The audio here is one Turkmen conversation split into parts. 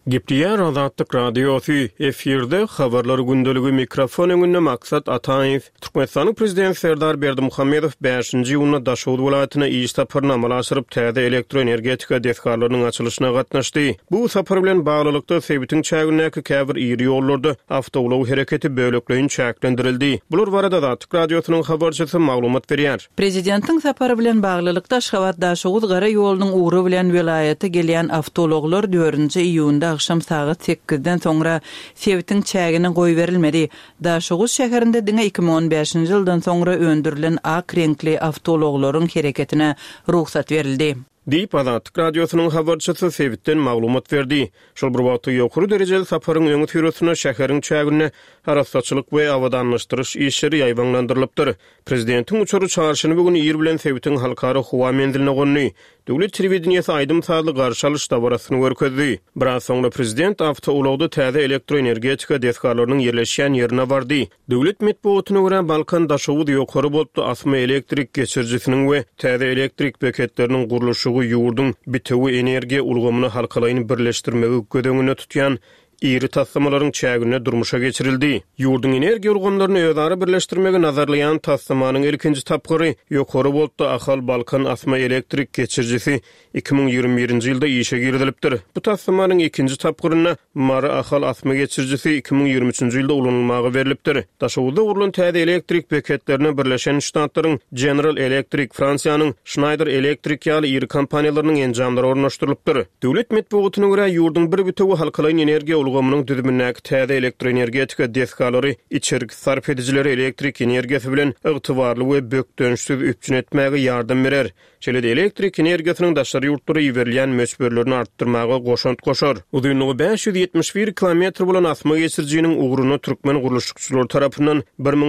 Gepleyer Azatlyk Radiosu efirde habarlar gündölügi mikrofon öňünde maksat Ataýew. Türkmenistanyň prezidenti Serdar Berdimuhammedow 5-nji ýylyna Daşowut welaýatyna iş saparyna amalaşyryp täze elektroenergetika desgarlarynyň açylyşyna gatnaşdy. Bu sapar bilen baglylykda sebitiň çägünäki käbir iri ýollarda awtowulaw hereketi bölekleýin çäklendirildi. Bular barada Azatlyk Radiosynyň habarçysy maglumat berýär. Prezidentiň sapary bilen baglylykda Aşgabat Daşowut gara ýolunyň uğru bilen welaýata gelýän awtowlawlar 4-nji iýunda akşam saat 8-den sonra sebitiň çägine goý berilmedi. Daşowut şäherinde diňe 2015-nji ýyldan sonra öndürilen ak renkli awtowlawlaryň hereketine ruhsat berildi. Diýip Azatlyk Radiosynyň habarçysy sebitden maglumat berdi. Şol bir wagtda ýokary derejeli saparyň öňü türüsine şäheriň çägine harastatçylyk we awadanlaşdyryş işleri ýaýbanlandyrylypdyr. Prezidentiň uçury çağrışyny bugün ýer bilen sebitiň halkara howa mendiline gonny. Döwlet telewizionyasy aýdym saatly garşy alyş dabarasyny görkezdi. Biraz soňra prezident awtowulawda täze elektroenergetika desgarlarynyň ýerleşýän ýerine bardy. Döwlet medeniýetyne görä Balkan Daşowut ýokary bolupdy asma elektrik geçirjisiniň we täze elektrik beketleriniň gurulşy ýurdun bitewi energiýa ulgamyny halkalaryny birleşdirmegi gödeňine tutýan iri tassamalaryň çägine durmuşa geçirildi. Ýurdun energiýa ulgamlaryny özara birleşdirmegi nazarlayan tassamanyň ilkinji tapgyry ýokary bolupdy Ahal Balkan asma elektrik geçirjisi 2021-nji ýylda işe girilipdir. Bu tassamanyň ikinji tapgyryna Mara Ahal asma geçirjisi 2023-nji ýylda ulanylmagy berilipdir. Daşowutda urulan täze elektrik beketlerine Birleşen Ştatlaryň General Electric, Fransiýanyň Schneider Electric ýaly iri kompaniýalarynyň enjamlary ornaşdyrylypdyr. Döwlet medeniýetyne görä ýurdun bir bitewi halkalaryň energiýa ulgamynyň düzümindäki täze elektroenergetika desgarlary içerik sarf edijileri elektrik energiýasy bilen ygtybarly we bökdönüşsiz üpjün etmäge ýardam berer. Şeýle elektrik energiýasynyň daşary ýurtlara ýeberilýän möçberlerini artdyrmaga goşant goşar. Uzunlygy 571 kilometr bolan asma geçirjiniň ugruny türkmen gurulşçylary tarapyndan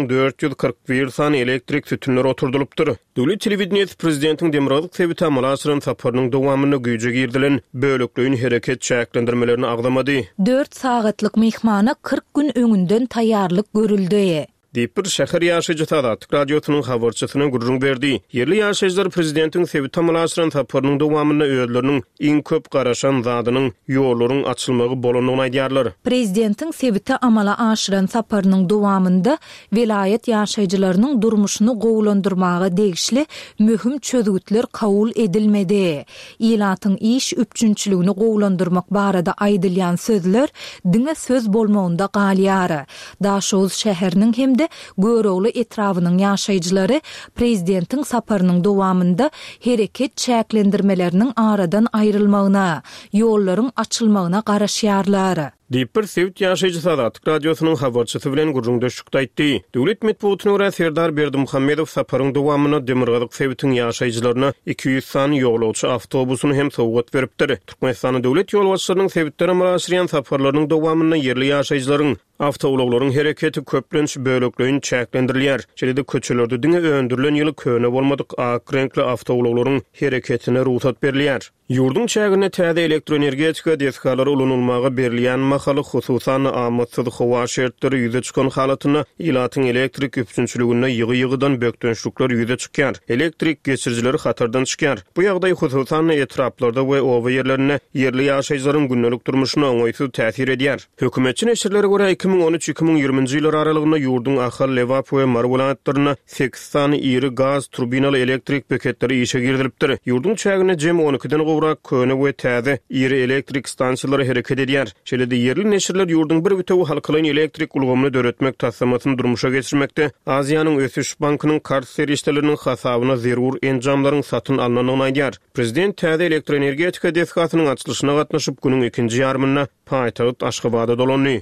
1441 sany elektrik sütunlary oturdulypdyr. Döwlet telewizionyasy prezidentiň Demirgazyk sebiti amalaşyryň saparynyň dowamyny güýje girdilen bölekleýin hereket çäklendirmelerini agdamady. 4 saatlyk mehmana 40 gün öňünden taýýarlyk görüldi. Diýip şäher ýaşaýjy Azatlyk Radiosynyň habarçysyna gurrun berdi. Yerli ýaşaýjylar prezidentiň sebit amalaşyryň saparynyň dowamyna öýleriniň iň köp garaşan zadynyň ýollaryň açylmagy bolanyny aýdýarlar. Prezidentiň sebiti amala aşyran saparynyň dowamynda vilayet ýaşaýjylarynyň durmuşyny gowlandyrmaga degişli möhüm çözgütler kabul edilmedi. Ýylatyň iş üpjünçiligini gowlandyrmak barada aýdylýan sözler diňe söz bolmagynda galýar. Daşowut şäheriniň hemde Göröwli etrawynyň ýaşaýjylary prezidentiň saparynyň dowamynda hereket çäklendirmeleriniň aradan aýrylmagyna, ýollaryň açylmagyna garaşýarlar. Diýip sebit ýaşaýjy Azatlyk Radiosynyň habarçysy bilen gurrunda şükür aýtdy. Döwlet medeniýetyne görä Serdar Berdimuhammedow saparyň dowamyna Demirgazyk sebitiň ýaşaýjylaryna 200 sany ýolagçy awtobusyny hem sowgat beripdir. Türkmenistanyň döwlet ýolbaşçylarynyň sebitleri amalaşyran saparlarynyň dowamyna yerli ýaşaýjylaryň awtowlawlaryň hereketi köplenç bölekleýin çäklendirilýär. Şeýle köçelerde diňe öndürilen ýyly köne bolmadyk ak renkli awtowlawlaryň hereketine ruhsat berilýär. Ýurdun çägine täze elektroenergetika desgarlary ulanylmagy berilýän mahaly hususan amatsız howa şertleri ýüze çykan halatyna ýylatyň elektrik üpjünçiligine ýygy-ýygydan bökdönüşlikler ýüze çykýar. Elektrik geçirjileri hatardan çykýar. Bu ýagdaý hususan etraplarda we owa ýerlerine yerli ýaşaýjylaryň gündelik durmuşyna oňaýsyz täsir edýär. Hökümetçi neşirlere görä 2013-2020-nji ýyllar aralygyna ýurdun Ahal, Lewap we Mar welaýatlaryna 8 sany iri gaz turbinaly elektrik beketleri işe girilipdir. Ýurdun çägine jem 12den gowrak köne we täze iri elektrik stansiýalary hereket edýär. Şeýle yerli neşirler ýurdun bir bitewi halkalaryň elektrik ulgamyny döretmek tassamasyny durmuşa geçirmekde. Aziýanyň Ösüş bankynyň kart serişdeleriniň hasabyna zerur enjamlaryň satyn alnanyny aýdýar. Prezident täze elektroenergetika desgasynyň açylyşyna gatnaşyp günüň ikinji ýarmyna paýtagyt Aşgabada dolandy.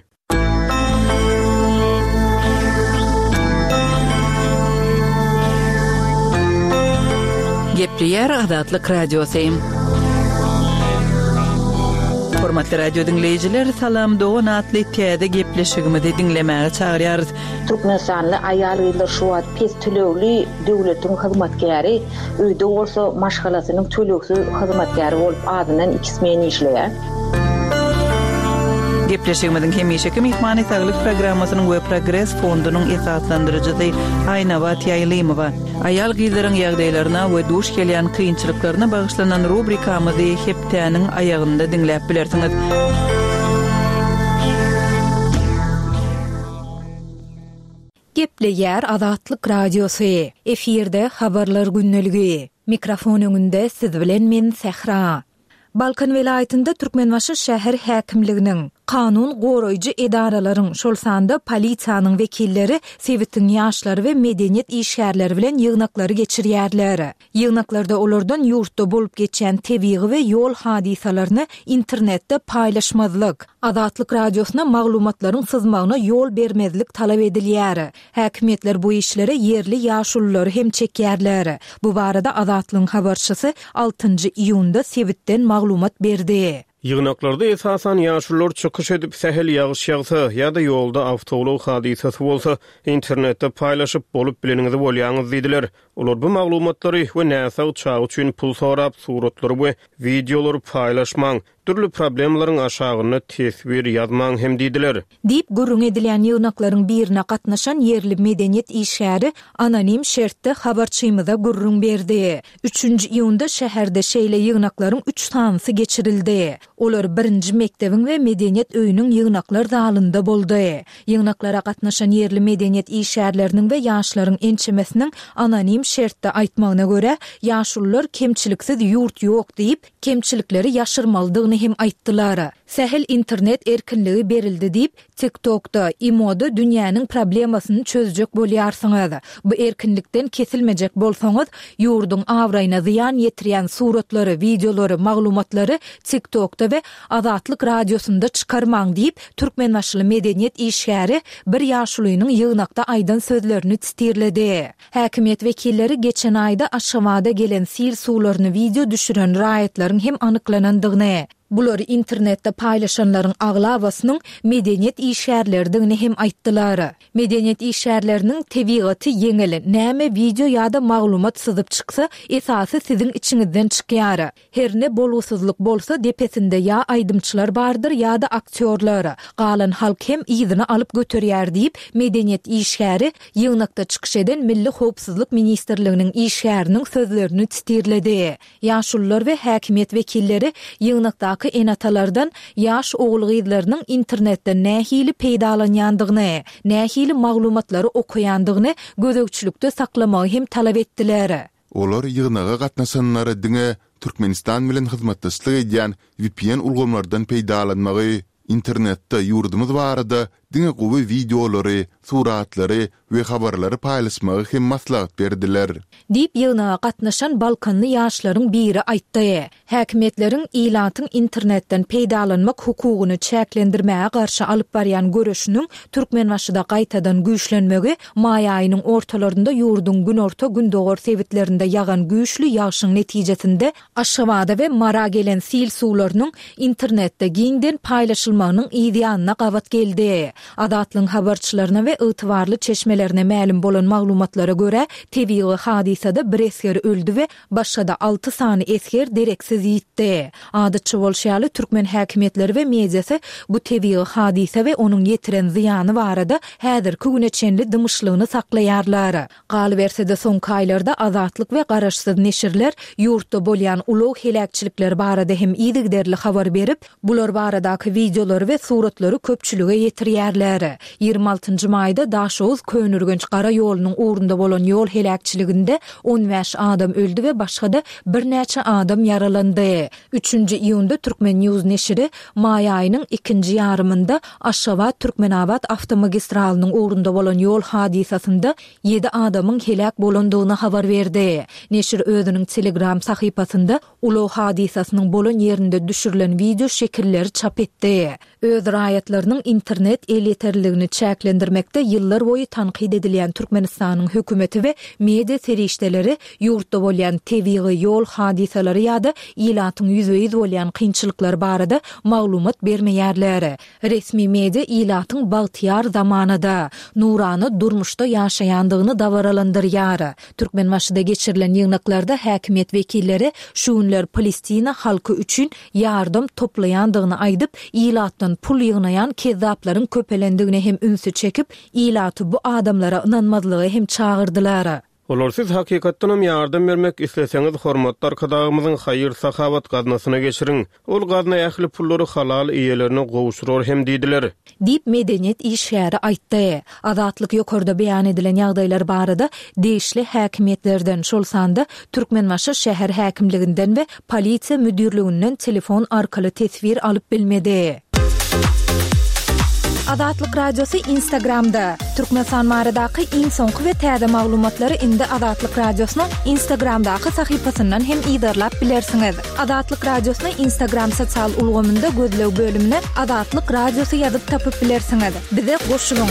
Gepleyer Azatlyk Radiosu. Hormatly radio dinleyijiler, salam dogan atly täze gepleşigimizi dinlemäge çagyrýarys. Türkmenistanly aýalgylar şu wagt pes tölegli döwletiň hyzmatkäri, öýde bolsa maşgalasynyň töleksiz hyzmatkäri bolup adynan 2 smen işleýär. Gepleşigimizin hemişeki mehmany saglyk programmasynyň we Progress fondunyň esaslandyrjysy Aýnabat Ýaýlymowa. Aýal gyzlaryň ýagdaýlaryna we duş gelýän kynçylyklaryna bagyşlanan rubrikamyzy hepdäniň aýagynda dinläp bilersiňiz. Ýer Azatlyk Radiosu. Eferde habarlar günneligi. Mikrofon öňünde siz bilen men Sehra. Balkan welaýatynda Türkmenbaşy şäher häkimliginiň kanun goraýjy edaralaryň şol sanda polisiýanyň wekilleri Sewitiň ýaşlary we medeniýet işgärleri bilen ýygnaklary geçirýärler. Ýygnaklarda olardan ýurtda bolup geçen tebii we ýol hadisalaryny internetde paýlaşmazlyk, Azatlyk Radiosyna maglumatlaryň sızmagyna ýol bermezlik talap edilýär. Häkimetler bu işlere yerli ýaşullary hem çekýärler. Bu barada Azatlygyň habarçysy 6-njy iýunda Sewitden maglumat berdi. Ýygnaklarda esasan ýaşullar çykyş edip sähel ýagyş ýagsa ýa-da ýolda awtolog hadisasy bolsa internetde paýlaşyp bolup bileniňizi bolýaňyz diýdiler. Olar bu maglumatlary we näsa çağı üçin pul sorap suratlary we videolary paýlaşmaň, türlü problemlaryň aşagyny tesbir ýazmaň hem diýdiler. Dip gurrun edilen ýygnaklaryň birine gatnaşan yerli medeniýet işgäri anonim şertde habarçymyza gurrun berdi. 3-nji iýunda şäherde şeýle ýygnaklaryň 3 sanysy geçirildi. Olar 1-nji mekdebiň we medeniýet öýüniň ýygnaklar zalynda boldy. Ýygnaklara gatnaşan yerli medeniýet işgärleriniň we ýaşlaryň ençemesiniň anonim şertde aýtmagyna görä, ýaşullar kemçiliksiz ýurt ýok diýip, kemçilikleri ýaşyrmalydygyny hem aýtdylar. Sähel internet erkinligi berildi diýip, TikTok'da, Imo'da dünýäniň problemasyny çözjek bolýarsyňyz. Bu erkinlikden kesilmejek bolsaňyz, ýurduň awraýyna ziýan ýetirýän suratlary, videolary, maglumatlary TikTok'da we Azatlyk Radiosunda çykarmaň diýip, türkmenbaşly medeniýet işgäri bir ýaşulynyň ýygnakda aýdan sözlerini tistirledi. Häkimiýet wekilleri geçen aýda Aşgabatda gelen sil suwlaryny video düşüren raýatlaryň hem anyklanandygyny, bulary internetde paýlaşanlaryň aglabasynyň medeniýet işgärlerdigini hem aýtdylar. Medeniýet işgärleriniň tebigaty ýeňil, näme video ýa-da maglumat syzyp çyksa, esasy siziň içiňizden çykýar. Herne bolusyzlyk bolsa depesinde ýa aýdymçylar bardyr ýa-da aktyorlar. Galan halk hem ýygyny alyp götürýär diýip, medeniýet işgäri ýygnakda çykyş eden Milli Howpsuzlyk Ministrliginiň işgäriniň sözlerini tistirledi. Ýaşullar we häkimiýet wekilleri ýygnakda enatalardan yaş oğul gyzlarynyň internetde nähili peýdalanýandygyny, nähili maglumatlary okuýandygyny gözegçilikde saklamagy hem talap etdiler. Olar ýygnaga gatnaşanlara diňe Türkmenistan bilen hyzmatdaşlyk edýän VPN ulgamlardan peýdalanmagy, internetde ýurdumyz barada diňe gowy videolary, suratlary we habarlary paýlaşmagy hem maslahat berdiler. Dip ýygnaga gatnaşan Balkanly ýaşlaryň biri aýtdy. Häkimetleriň ilatyň internetden peýdalanmak hukugyny çäklendirmäge garşy alyp barýan görüşiniň Türkmenbaşyda gaýtadan güýçlenmegi maý aýynyň ortalarynda ýurduň gün orta gün dogor sewitlerinde ýagan güýçlü ýagşyň netijesinde Aşgabatda we Mara gelen sil suwlarynyň internetde giňden paýlaşylmagynyň ýa-da gabat geldi. Azatlyň habarçylaryna we ýytybarly çeşmelerine ma'lum bolan maglumatlara görä, tebii hadisada bir esker öldü we başga da 6 sany esker dereksiz ýitdi. Adatçy bolşaly türkmen häkimetleri we mediasy bu tebii hadisa we onuň ýetiren ziýany barada häzirki güneçenli dymyşlygyny saklaýarlar. Galy bersede soňky aýlarda Azatlyk we garaşsyz neşirler ýurtda bolýan ulug helakçilikler barada hem ýygyderli habar berip, bular baradaky videolary we suratlary köpçülüge ýetirýärler. 26-njy maýda Daşoz Könürgenç gara ýolunyň uğrunda bolan ýol helakçiliginde 15 adam öldü we başga da bir näçe adam yaralandy. 3-nji iýunda Türkmen News neşiri maý aýynyň 2-nji ýarymynda Aşgabat Türkmenabad awtomagistralynyň uğrunda bolan ýol hadisasynda 7 adamyň helak bolandygyny habar berdi. Neşir özüniň Telegram sahypasynda ulug hadisasynyň bolan ýerinde düşürilen video şekilleri çap etdi. Öz raýatlarynyň internet eliterligini çäklendirmekde ýyllar boýy tanqid edilýän Türkmenistanyň hökümeti we media serişdeleri ýurtda bolýan tebii ýol hadisalary ýa-da ilatyň ýüzüýiz bolýan kynçylyklar barada maglumat bermeýärler. Resmi media ilatyň bagtyar zamanada, nurany durmuşda ýaşaýandygyny dawaralandyrýar. Türkmenbaşyda geçirilen ýygnaklarda häkimet wekilleri şu günler Palestina halky üçin ýardym toplaýandygyny aýdyp, ilatdan pul ýygnaýan kezzaplaryň köpelendigine hem ünsü çekip, ilaty bu adamlara inanmazlygy hem çağırdylar. Olarsiz hakikatdanam yardım bermek isleseňiz hormatly arkadaşymyzyň hayır sahabat gadnasyna geçirin. Ol gadna ähli pullary halal iýelerine gowuşurur hem diýdiler. Dip medeniýet işgäri aýtdy. Azatlyk ýokarda beýan edilen ýagdaýlar barada değişli häkimetlerden şolsanda Türkmenbaşy şäher häkimliginden we polisiýa müdürlüginden telefon arkaly tesbir alyp bilmedi. Azatlyk radiosu Instagramda. Türkmenistan maradaky iň soňky we täze maglumatlary indi Azatlyk radiosynyň Instagramdaky sahypasyndan hem ýydarlap bilersiňiz. Azatlyk radiosyny Instagram sosial ulgamynda gözlew bölümine Azatlyk radiosu ýazyp tapyp bilersiňiz. Bize goşulyň.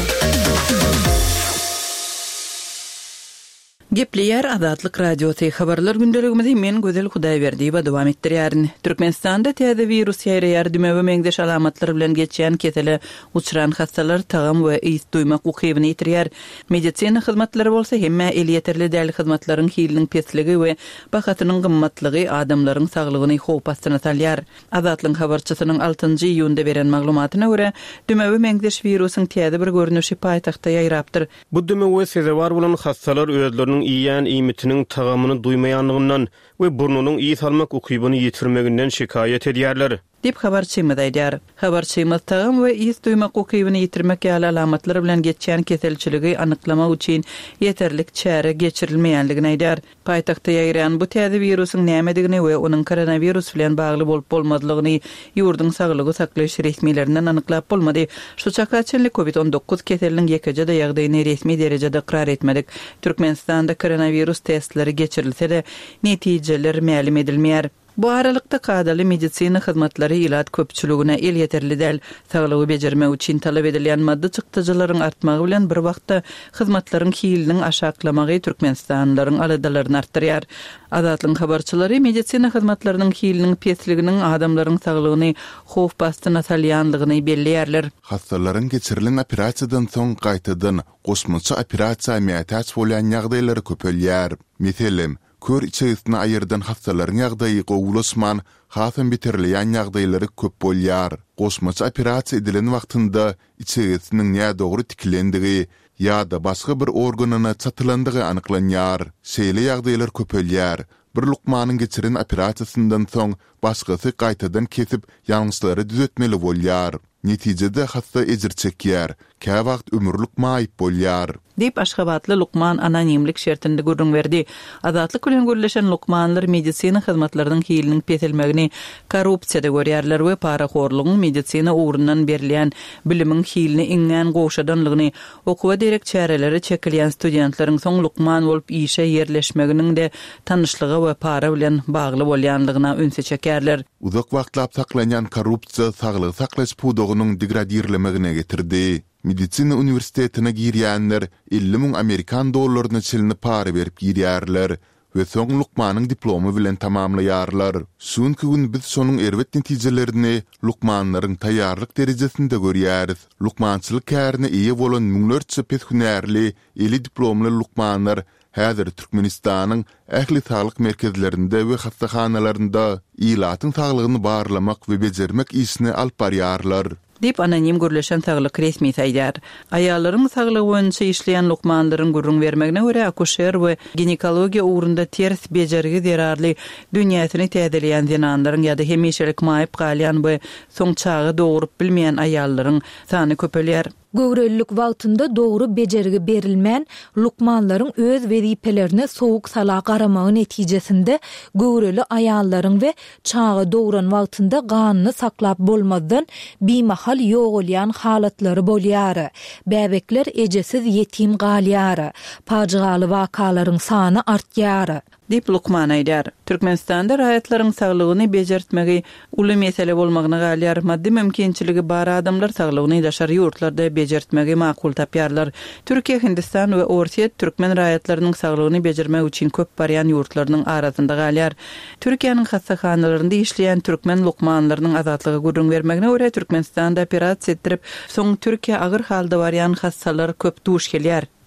Gepleyer Azatlyk radiosu habarlar gündeligimizi men Gözel Hudaýberdiýew dowam etdirýärin. Türkmenistanda täze virus ýaýraýar dümewe meňdeş alamatlar bilen geçýän kesele uçuran hastalar tagam we ýyt duýmak ukybyny ýitirýär. Medisina hyzmatlary bolsa hemme el ýeterli däl hyzmatlaryň hiliniň pesligi we bahatynyň gymmatlygy adamlaryň saglygyny howp astyna salýar. Azatlyk habarçysynyň 6-njy ýyłynda beren maglumatyna görä, dümewe meňdeş virusyň täze bir görnüşi paýtagtda ýaýrapdyr. Bu dümewe sezebar bolan hastalar özleriniň iýän iýmitiniň tagamyny duýmaýanlygyndan we burnunyň iý salmak ukybyny ýitirmeginden şikaýet edýärler. Dip habarçymyz aýdýar. Habarçymyz tagam we iýs duýmak ukybyny ýitirmek ýaly alamatlary bilen geçýän keselçiligi anyklamak üçin ýeterlik çäre geçirilmeýänligini aýdýar. Paýtagtda ýaýraýan bu täze virusyň nämedigini we onuň koronavirus bilen bagly bolup bolmadygyny ýurdun saglygy saklaýyş resmiýetlerinden anyklap bolmady. Şu çakaçynly COVID-19 keseliniň ýekejede ýagdaýyny resmi derejede ikrar etmedik. Türkmenistanda koronavirus testleri geçirilse-de netijeler ma'lum edilmeýär. Bu aralykda kadaly medisina hyzmatlary ilat köpçüligine el ýeterli däl saglygy bejermek üçin talap edilen maddi çykdyjylaryň artmagy bilen bir wagtda hyzmatlaryň hiliniň aşaklamagy Türkmenistanlaryň aladalaryny artdyrýar. Azatlyk habarçylary medisina hyzmatlarynyň hiliniň pesliginiň adamlaryň saglygyny howp bastyna salýanlygyny belliýärler. Hastalaryň geçirilen operasiýadan soň gaýtadan gosmaça operasiýa mätäç bolan ýagdaýlary köpelýär. Meselem kör içerisine ayırdan hastaların ýagdaýy gowulasman, hasam bitirilýän ýagdaýlary köp bolýar. Gosmaça operasiýa edilen wagtynda içerisiniň näme dogry tikilendigi ýa-da başga bir organyna çatylandygy anyklanýar. Şeýle ýagdaýlar köpelýär. Bir lukmanyň geçiren operasiýasyndan soň başgasy gaýtadan kesip ýalňyşlary düzeltmeli bolýar. Netijede hasta ejir çekýär. Kä wagt ömürlük maýyp bolýar. Dip Aşgabatly Lukman anonimlik şertinde gurrun berdi. Azatlyk bilen görleşen Lukmanlar medisina hyzmatlarynyň hiliniň peselmegini korrupsiýada görýärler we paraxorlugyň medisina ugrundan berilýän bilimiň hilini iňňän gowşadanlygyny, okuwa derek çäreleri çekilýän studentlaryň soň Lukman bolup işe ýerleşmeginiň de tanyşlygy we para bilen bagly bolýanlygyna ünse çekerler. Uzak wagtlap saklanýan korrupsiýa saglyk saklaş pudugynyň degradirlemegine getirdi. Medisina universitetine girýänler 50 000 Amerikan dollaryny çylny para berip girýärler we soň Lukmanyň diplomy bilen tamamlaýarlar. Şunky gün biz şonuň erwet netijelerini Lukmanlaryň taýýarlyk derejesinde görýäris. Lukmançylyk kärine eýe bolan müňlerçe peshünärli 50 diplomly Lukmanlar häzir Türkmenistanyň ähli saglyk merkezlerinde we hastaxanalarynda ilatyň saglygyny barlamak we bejermek işini alyp barýarlar. Dip anonim görleşen saglyk resmi aýdýar. Aýallaryň saglygy boýunça işleýän Lukmanlaryň gurrun bermegine görä akuşer we ginekologiýa ugrunda ters bejerigi zerarly dünýäsini täzeleýän zenanlaryň ýa-da hemişelik maýyp galýan we soň çagy dogrup bilmeýän aýallaryň sany köpelýär. Göwrellik wagtynda dogry bejerigi berilmän Lukmanlaryň öz wezipelerini sowuk sala garamagy netijesinde göwreli aýallaryň we çagy dogran wagtynda ganyny saklap bolmadan bimahal ýogalýan halatlary bolýar. Bäbekler ejesiz ýetim galýar. Pajgaly wakalaryň sany artýar. Dip Lukman aýdýar. Türkmenistanda raýatlaryň saglygyny bejertmegi uly mesele bolmagyna galýar. Maddi mümkinçiligi bar adamlar saglygyny daşar ýurtlarda bejertmegi makul tapýarlar. Türkiýe, Hindistan we Orsiýa türkmen raýatlarynyň saglygyny bejermek üçin köp barýan ýurtlarynyň arasynda galýar. Türkiýanyň hastaxanalarynda işleýän türkmen Lukmanlarynyň azatlygy gurrun bermegine görä Türkmenistanda operasiýa etdirip, soň Türkiýe agyr halda barýan hastalar köp duş gelýär.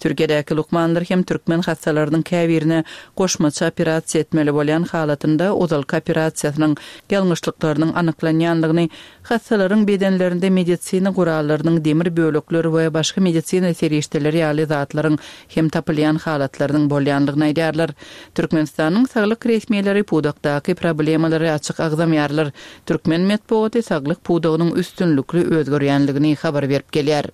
Türkiýedäki Lukmanlar hem türkmen hassalarynyň käbirine goşmaça operasiýa etmeli bolan halatynda ozalky operasiýasynyň gelmişliklarynyň anyklanýanlygyny, hassalaryň bedenlerinde medisina gurallarynyň demir bölekleri we başga medisina serişdeleri ýaly zatlaryň hem tapylýan halatlarynyň bolýanlygyny aýdýarlar. Türkmenistanyň saglyk resmiýetleri pudakdaky problemalary açyk agzamýarlar. Türkmen medeniýeti saglyk pudagynyň üstünlükli özgörýänligini habar berip gelýär.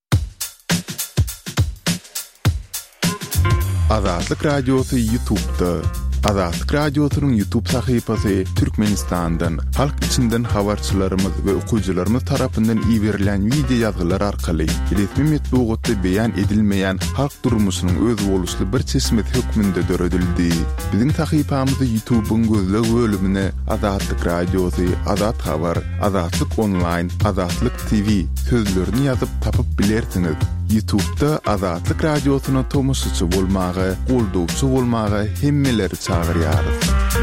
Azatlyk Radiosu YouTube'da. Azatlyk Radiosu'nun YouTube sahypasy Türkmenistandan, halk içinden habarçylarymyz we okuwçylarymyz tarapyndan iýerilen video ýazgylar arkaly resmi metbuatda beýan edilmeýän halk durmuşynyň öz boluşly bir çeşmet hökmünde döredildi. Biziň sahypamyzy YouTube'un gözleg bölümine Azatlyk Radiosu, Azat Habar, Azatlyk Online, Azatlyk TV sözlerini ýazyp tapyp bilersiňiz. YouTube'da Azatlyk Radiosu'na tomusçy bolmagy, goldowçy bolmagy hemmeleri çağırýarys.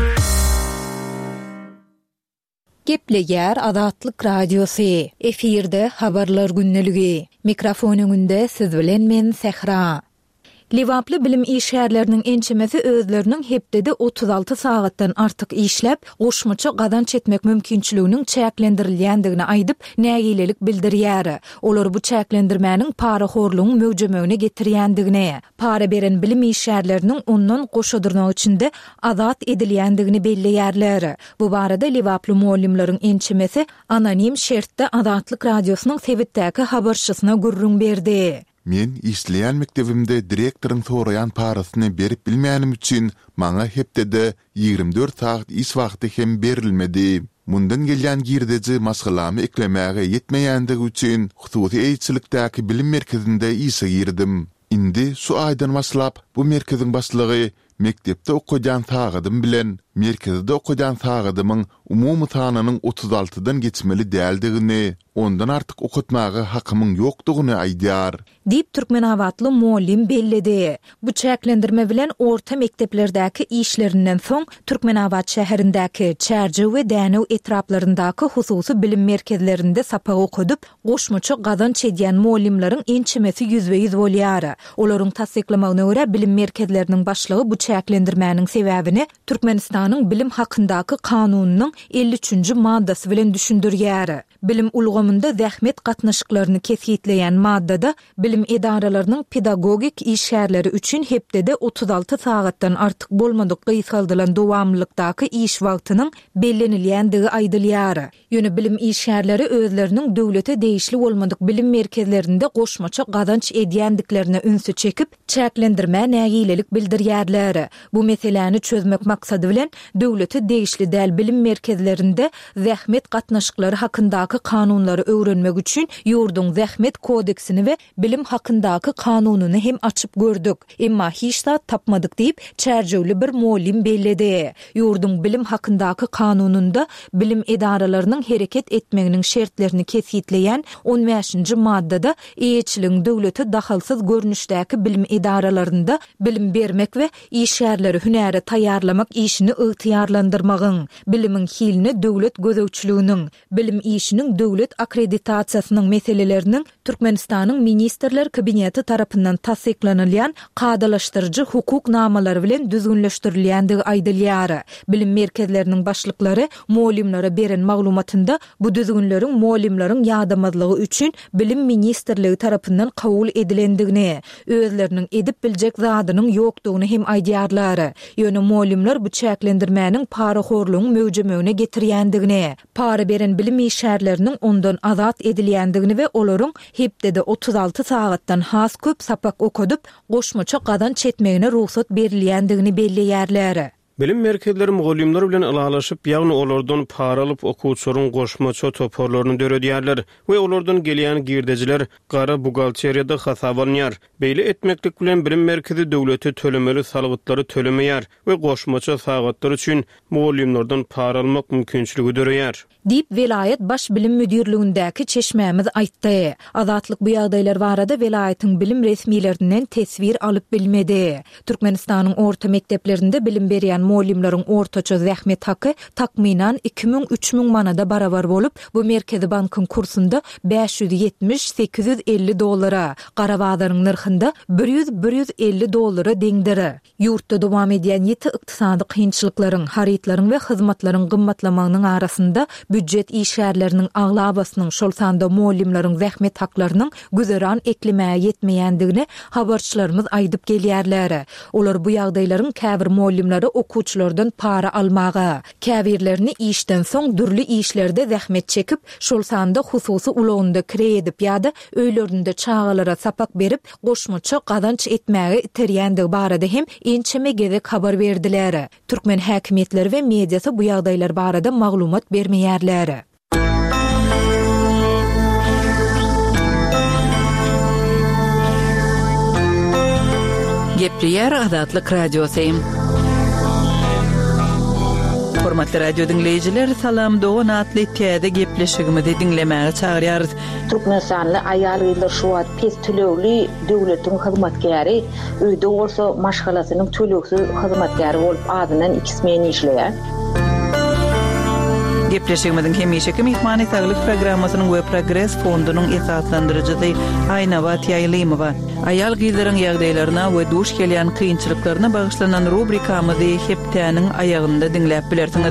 Gepleýär Azatlyk Radiosu. Efirde habarlar günneligi. Mikrofon öňünde siz bilen men Sehra. Liwaply bilim işgärleriniň ençemesi özleriniň hepdede 36 sagatdan artyk işläp, goşmaça gazanç etmek mümkinçiliginiň çäklendirilýändigini aýdyp, nägilelik bildirýär. Olar bu çäklendirmäniň paraxorlugyň möwjemegine getirýändigini, para beren bilim işgärleriniň ondan goşadyrnak içinde azat edilýändigini belleýärler. Bu barada Liwaply muallimleriň ençemesi anonim şertde Azatlyk Radiosunyň sebitdäki habarçysyna gurrun berdi. Men işleýän mektebimde direktoryň soraýan parasyny berip bilmeýänim üçin maňa hepdede 24 saat iş wagty hem berilmedi. Mundan gelýän girdeji masgalamy eklemäge ýetmeýändigi üçin hususy eýçilikdäki bilim merkezinde işe girdim. Indi şu aýdan başlap bu merkeziň başlygy mektepde okujan sagadym bilen merkezde okujan sagadymyň umumy sanynyň 36-dan geçmeli däldigini, ondan artyk okutmagy hakymyň ýokdugyny aýdýar. Dip Türkmen awatly muallim belledi. Bu çäklendirme bilen orta mekteplerdäki işlerinden soň Türkmenawat şäherindäki Çärje we Dänew etraplaryndaky hususy bilim merkezlerinde sapa okudyp, goşmaça gazanç edýän muallimleriň ençemesi 100% bolýar. Olaryň tasdiklamagyna görä bilim merkezleriniň başlygy bu çäklendirmäniň sebäbini Türkmenistanyň bilim hakyndaky kanunynyň 53-nji maddasy bilen düşündirýär. Bilim ulgamynda zähmet gatnaşyklaryny kesgitleýän maddada bilim edaralarynyň pedagogik işgärleri üçin hepdede 36 sagatdan artyk bolmadyk gysgaldylan dowamlylykdaky iş wagtynyň bellenilýändigi aýdylýar. Ýöne bilim işgärleri özleriniň döwlete değişli bolmadyk bilim merkezlerinde goşmaça gazanç edýändiklerine ünsü çekip çäklendirmä nägilelik bildirýärler. Bu meseleni çözmek maksady bilen döwlete değişli däl bilim merkezlerinde zähmet gatnaşyklary hakyndaky kanunlary öwrenmek üçin ýurdun zähmet kodeksini we bilim hakyndaky kanunyny hem açyp gördük. Emma hiç da tapmadyk diýip çärjewli bir muallim belledi. Ýurdun bilim hakyndaky kanununda bilim edaralarynyň hereket etmeginiň şertlerini kesgitleýän 15-nji maddada eýetçiligiň döwlete dahalsyz görnüşdäki bilim edaralarynda bilim bermek we işgärleri hünäre taýýarlamak işini ygtyýarlandyrmagyň, bilimiň hilini döwlet gözegçiliginiň, bilim işiniň döwlet akkreditasiýasynyň meseleleriniň Türkmenistanyň ministrler kabineti tarapyndan tasdiklanylýan gadalaşdyrjy hukuk namalary bilen düzgünleşdirilýändigi aýdylýar. Bilim merkezleriniň başlyklary muallimlere beren maglumatynda bu düzgünleriň muallimleriň ýadamazlygy üçin bilim ministrligi tarapyndan kabul edilendigini, özleriniň edip biljek zadynyň ýokdugyny hem aýdýarlar. Ýöne muallimler bu çäklendirmäniň paraxorlugyň möwjemegine getirýändigini, para beren bilim işgärleriniň ondan azat edilýändigini we olaryň hepdede 36 sagatdan has köp sapak okudyp, goşmaça gazanç etmegine ruhsat berilýändigini belleýärler. Bilim merkezleri muallimler bilen alalaşıp, ýagny olardan para alyp okuwçylaryň goşmaça toporlaryny döredýärler we olardan gelýän girdejiler gara bugalteriýada hasabanýar. Beýle etmeklik bilen bilim merkezi döwlete tölemeli salgytlary tölemeýär we goşmaça sagatlar üçin muallimlerden para almak mümkinçiligi döreýär. Dip velayet baş bilim müdürlüğündäki çeşmämiz aýtdy. Azatlyk bu ýagdaýlar barada velaýetyň bilim resmiýetlerinden tesvir alyp bilmedi. Türkmenistanyň orta mekteplerinde bilim berýän molimlaryň ortaça zähmet haky takminan 2000-3000 manada barabar bolup, bu Merkezi Bankyň kursunda $570-850, Garabadaryň narhynda $100-150 deňdiri. Ýurtda dowam edýän ýeti ykdysady kynçylyklaryň, haritlaryň we hyzmatlaryň gymmatlamagynyň arasynda büdjet işgärleriniň aglabasynyň şol sanda molimlaryň zähmet haklarynyň güzeran eklemäge ýetmeýändigini habarçylarymyz aýdyp gelýärler. Olar bu ýagdaýlaryň käbir molimlary okuwçylardan para almaga, käbirlerini işden soň dürli işlerde zähmet çekip şol sanda hususy ulagynda kiredip ýa-da öýlerinde çağalara sapak berip goşmaça gazanç etmäge iterýändigi barada hem ençeme gezek habar berdiler. Türkmen häkimetleri we mediasy bu ýagdaýlar barada maglumat bermeýärler. Gepleýär Adatlyk radiosu. Hormatly radio dinleyijiler, salam dogan atly täze gepleşigimizi dinlemäge çagyrýarys. Türkmenistanly aýal ýyllar şu wagt pes tölegli döwletiň hyzmatkäri, öýde bolsa maşgalasynyň töleksiz hyzmatkäri bolup adynan 2 men işleýär. Gepleşigimiziň hemişeki mehmany saglyk programmasynyň we Progress fondunyň esaslandyrjysy Aýnawat Ýaýlymowa aýal gyzlaryň ýagdaýlaryna we duş gelýän kynçylyklaryna bagyşlanan rubrikamyzy heptäniň aýagynda dinläp bilersiňiz.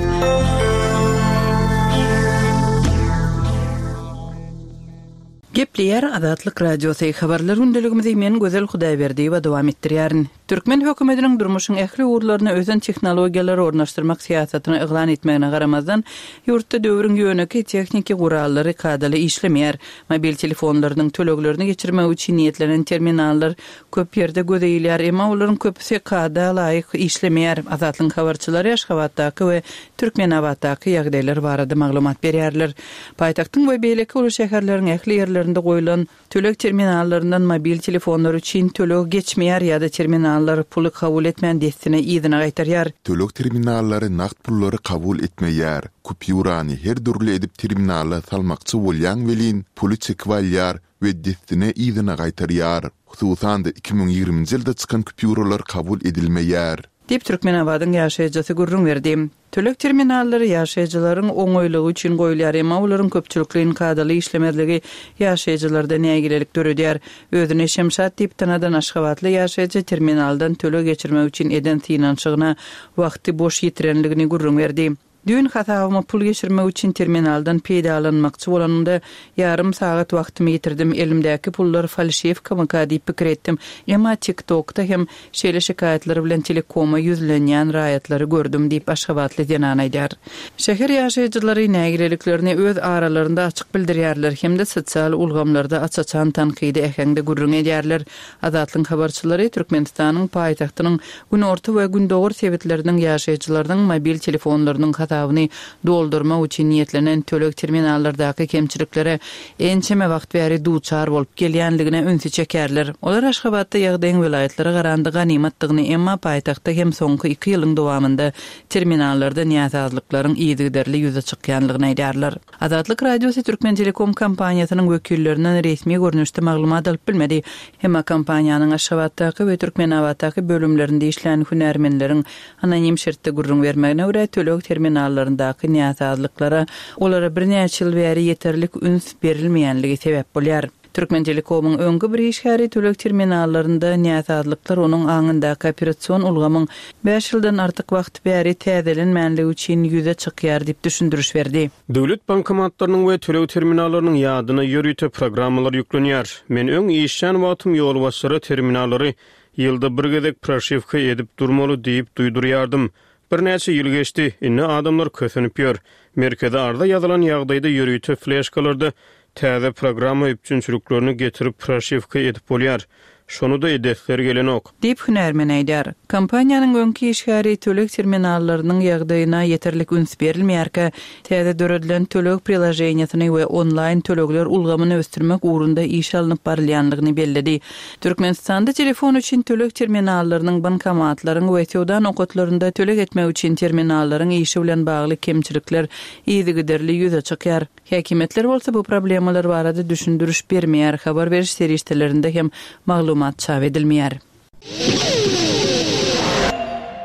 Gepleýär Adatlyk radiosu habarlary gündeligimizi men Gözel Hudaýberdiýewa dowam etdirýärin. Türkmen hökümetiniň durmuşyň ähli urlaryna özen tehnologiýalary ornaşdyrmak siýasatyny eglan etmegine garamazdan ýurtda döwrüň ýöneki texniki gurallary kadaly işlemeýär. Mobil telefonlarynyň töleglerini geçirmek üçin niýetlenen terminallar köp ýerde gözeýilýär, emma olaryň köpüsi kada laýyk işlemeýär. Azatlyň habarçylary Aşgabatdaky we Türkmenabatdaky ýagdaýlar barada maglumat berýärler. Paýtagtyň we beýleki uly şäherleriň ähli ýerlerinde goýulan töleg terminallarynyň mobil telefonlar üçin töleg geçmeýär ýa-da terminallar puly kabul etmän destine ýygyna gaýtarýar. Töleg terminallary naqd pullary kabul etmeýär. Kupýurany her dürli edip terminalla salmakçy bolýan welin puly çekip alýar we destine ýygyna gaýtarýar. Hususan 2020-nji ýylda çykan kupýuralar kabul edilmeýär. Dip Türkmenabatyň ýaşaýjysy gurrun berdi. Töleg terminallary ýaşaýjylaryň oňoýlugy üçin goýulýar, emma olaryň köpçülikliň kadaly işlemezligi ýaşaýjylarda nägilelik döredýär. Özüne Şemşat dip tanadan Aşgabatly ýaşaýjy terminaldan töleg geçirmek üçin eden synançygyna wagty boş ýetirenligini gurrun berdi. Dün hatawymy pul geçirmek üçin terminaldan peýdalanmakçy bolanymda yarım saat wagtymy ýetirdim. Elimdäki pullar falşywka diýip pikir etdim. Emma TikTokda hem şeýle şikaýetleri bilen telekoma ýüzlenýän raýatlary gördüm diýip Aşgabatly denan aýdýar. Şäher ýaşaýjylary nägileliklerini öz aralarynda açyk bildirýärler hem de sosial ulgamlarda açaçan tankydy ähengde gurrun edýärler. Azatlyň habarçylary Türkmenistanyň paýtagtynyň gün orta we gün dogry sebäpleriniň ýaşaýjylarynyň mobil telefonlarynyň hatawyny doldurma üçin niýetlenen töleg terminallardaky kemçiliklere ençeme wagt bäri duçar bolup gelýänligine ünsü çekerler. Olar Aşgabatda ýagdaýyň vilayatlary garandy ganimatdygyny, emma paýtagtda hem soňky 2 ýylyň dowamında terminallarda niýazazlyklaryň ýygyderli ýüze çykýanlygyny aýdýarlar. Adatlyk radiosu Türkmen Telekom kompaniýasynyň wekillerinden resmi görnüşde maglumat alyp bilmedi. Emma kompaniýanyň Aşgabatdaky we Türkmenabatdaky bölümlerinde işlän hünärmenleriň anonim şertde gurrun bermegine görä töleg terminallaryndaky niýazazlyklara olara bir näçe ýyl bäri ýeterlik üns berilmeýänligi sebäp bolýar. Türkmen Telekom'un öňkü bir işgäri töleg terminallarynda niýazazlyklar onuň aňyndaky operasiýon ulgamyň 5 ýyldan artyk wagt bäri täzelenmänligi üçin ýüze çykýar diýip düşündürüş berdi. Döwlet bankomatlarynyň we töleg terminallarynyň ýadyna ýörüýte programmalar ýüklenýär. Men öň işçän wagtym ýol başary terminallary ýylda bir gezek proşewka edip durmaly diýip duýdurýardym. Bir näçe ýyl geçdi, inne adamlar kösünüp ýör. Merkeze arda ýazylan ýagdaýda ýörüýte flешkalarda täze programma üçinçiliklerini getirip proşewka edip bolýar. Şonu da edepler gelen ok. Dip hünärmen aýdýar. Kompaniýanyň öňki işgäri töleg terminallarynyň ýagdaýyna ýeterlik üns berilmeýärkä, täze döredilen töleg prilażeniýasyny we onlaýn tölegler ulgamyny ösdürmek ugrunda iş alınıp barylýanlygyny belledi. Türkmenistanda telefon üçin töleg terminallarynyň bankomatlaryň we sowda nokatlarynda töleg etmek üçin terminallaryň işi bilen bagly kemçilikler ýygyderli ýüze çykýar. Häkimetler bolsa bu problemalar barada düşündürüş bermeýär, habar beriş serişdelerinde hem maglumat çap edilmeýär.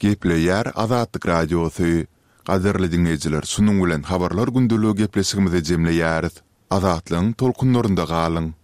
Gepleýär Azatlyk radiosy. Gaderli dinleýijiler, şunuň bilen habarlar gündüligi gepleşigimizi jemleýäris. Azatlyň tolkunlarynda galyň.